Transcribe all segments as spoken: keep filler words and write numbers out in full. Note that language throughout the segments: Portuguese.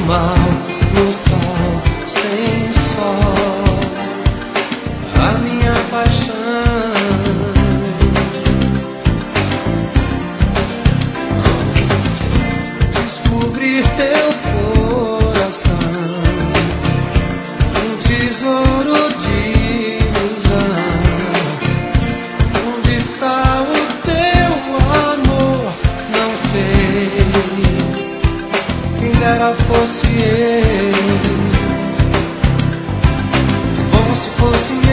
mal, no sol, sem sol, a minha paixão. Descobrir teu coração, um tesouro de ilusão. Onde está o teu amor? Não sei. Quem dera fosse eu, que bom se fosse meu.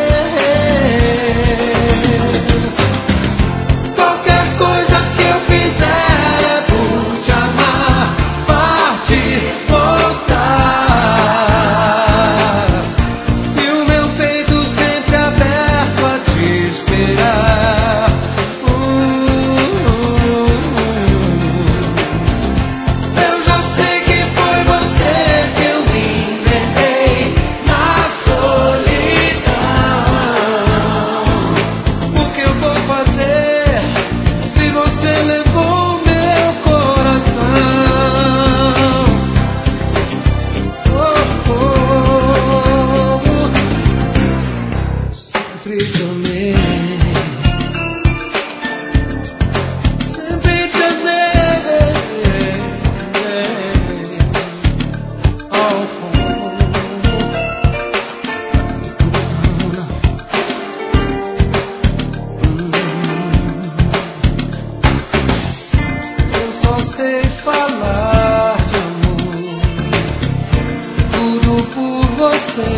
Qualquer coisa que eu fizer é por te amar, partir, voltar, e o meu peito sempre aberto a te esperar. Uh, uh, uh. Eu já sei que foi você que eu inventei na solidão. O que eu vou fazer se você levou meu coração? Oh, oh, oh. Sempre te amei, sempre te amei. Oh, oh, eu só sei falar de amor, tudo por você.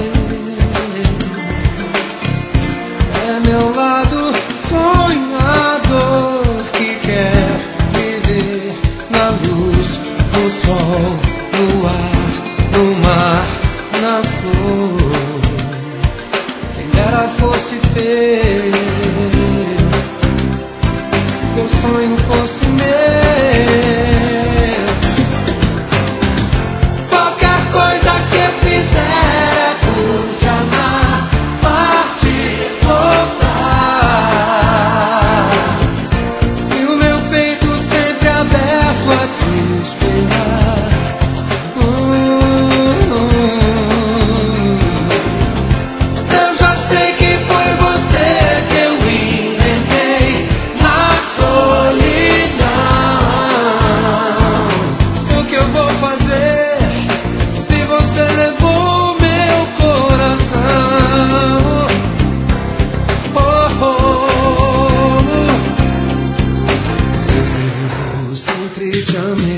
É meu lado sonhador que quer viver na luz, no sol, no ar, no mar, na flor. Quem dera fosse ter, que o sonho fosse meu. Qualquer coisa que eu fizer é por te amar, partir, voltar, e o meu peito sempre aberto a te esperar. Uh, uh, uh. Eu já sei que foi você que eu inventei na solidão. O que eu vou fazer se você levou meu coração? Oh, oh, oh. Eu sempre te amei.